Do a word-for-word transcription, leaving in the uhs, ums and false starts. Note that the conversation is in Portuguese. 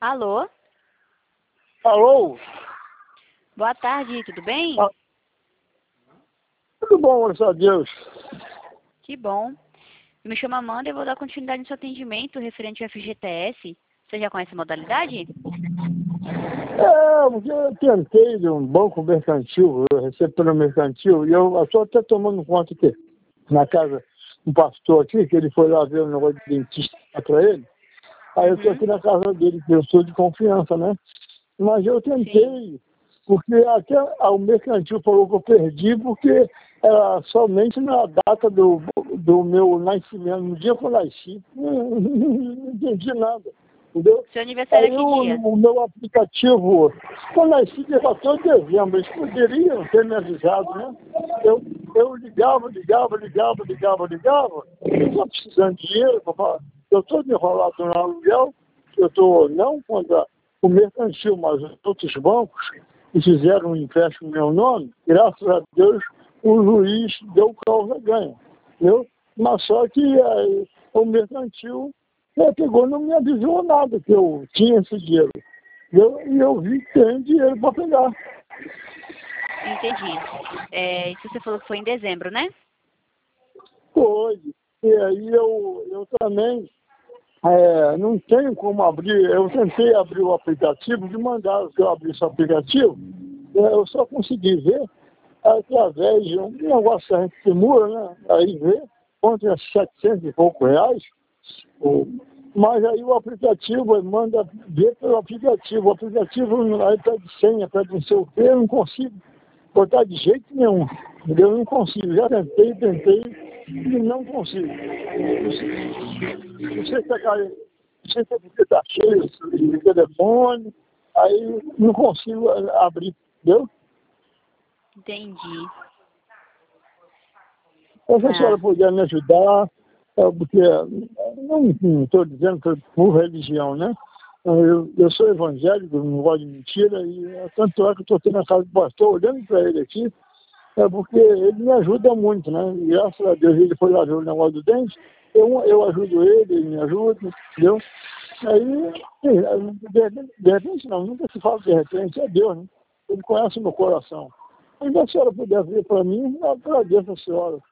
Alô? Alô? Boa tarde, tudo bem? Ah, tudo bom, graças a Deus. Que bom. Eu me chamo Amanda e vou dar continuidade no seu atendimento referente ao F G T S. Você já conhece a modalidade? É, porque eu tentei de um banco mercantil, eu recebo pelo mercantil, e eu estou até tomando conta aqui, na casa, um pastor aqui, que ele foi lá ver o negócio de dentista para ele. Aí eu estou Uhum. aqui na casa dele, que eu sou de confiança, né? Mas eu tentei, Sim. porque até o mercantil falou que eu perdi, porque era somente na data do, do meu nascimento, no dia que eu nasci. Não, não entendi nada, entendeu? Seu aniversário é Aí que o, dia? o meu aplicativo, eu nasci dia quatorze de dezembro, eles poderiam ter me avisado, né? Eu, eu ligava, ligava, ligava, ligava, ligava, eu estou precisando de dinheiro, papai. Eu estou enrolado no aluguel, eu estou não contra o mercantil, mas os outros bancos que fizeram um empréstimo no meu nome, graças a Deus, o juiz deu causa ganha, entendeu? Mas só que aí, o mercantil é, pegou, não me avisou nada que eu tinha esse dinheiro. Eu, e eu vi que tem dinheiro para pegar. Entendi. É, isso você falou que foi em dezembro, né? Foi. E aí eu, eu também é, não tenho como abrir. Eu tentei abrir o aplicativo, de mandar que eu abrisse o aplicativo, é, eu só consegui ver através de um negócio que a gente simula, né? Aí vê, contra setecentos e poucos reais. o- Mas aí o aplicativo manda ver pelo aplicativo. O aplicativo aí pede senha, pede não sei o quê, eu não consigo botar de jeito nenhum. Entendeu? Eu não consigo. Já tentei, tentei e não consigo. Não sei não sei se é, cara, não sei se é porque está cheio de telefone, aí não consigo eh, abrir, entendeu? Entendi. Então, se a senhora Ah, puder me ajudar, é, porque eh, não estou dizendo que por religião, né? Eu, eu sou evangélico, não gosto de mentira, e eh, tanto é que eu estou aqui na casa do pastor, olhando para ele aqui, é porque ele me ajuda muito, né? E graças a Deus ele foi lá ver o negócio do dente, eu, eu ajudo ele, ele me ajuda, entendeu? Aí, sim, de repente, de repente não, nunca se fala de repente, é Deus, né? Ele conhece o meu coração. Mas se a senhora puder ver para mim, eu agradeço a senhora.